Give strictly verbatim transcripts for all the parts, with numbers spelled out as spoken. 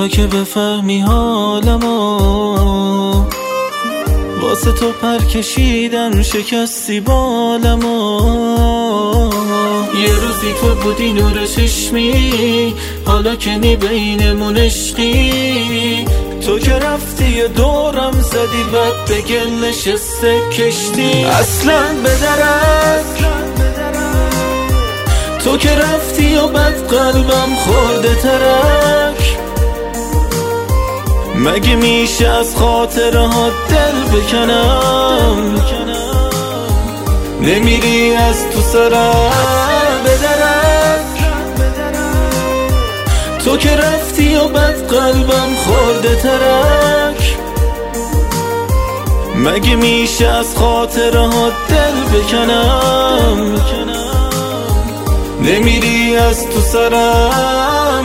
تا که بفهمی حالمو، واسه تو پر کشیدم شکستی بالمو. یه روزی تو بودی نور چشمی، حالا که نی بینمون عشقی. تو که رفتی یه دورم زدی بعد به گل نشسته کشتی. اصلا به درک تو که رفتی و بعد قلبم خورده ترک. مگه میشه از خاطره ها دل بکنم؟ نمیری از تو سرم به درک. تو که رفتی و بعد قلبم خورده ترک. مگه میشه از خاطره ها دل بکنم؟ نمیری از تو سرم.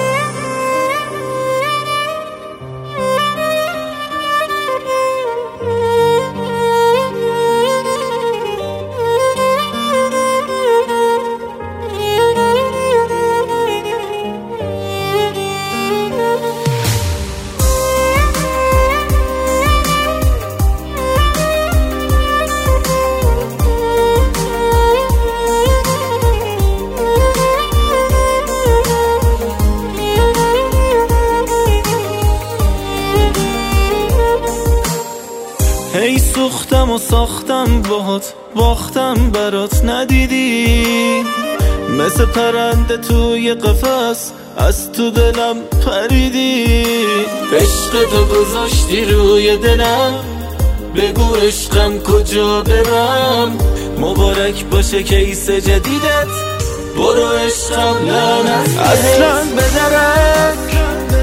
هی سوختم و ساختم باهات، باختم برات ندیدی. مثل پرنده توی قفس از تو دلم پریدی. عشق تو گذاشتی روی دلم، بگو عشقم کجا برم. مبارک باشه کیس جدیدت، برو عشقم لعنت اصلا به درک.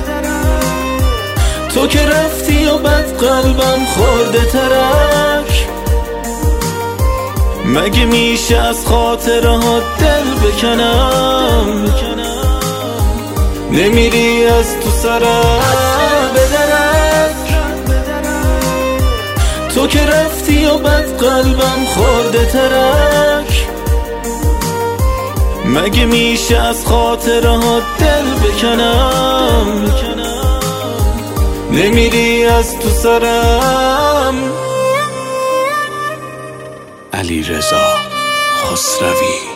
تو که رفتی و بعد قلبم خورده ترک. مگه میشه از خاطره ها دل بکنم؟ نمیری از تو سرم به درک. تو که رفتی و بعد قلبم خورده ترک. مگه میشه از خاطره ها دل بکنم؟ نمیری از تو سرم. علیرضا خسروی.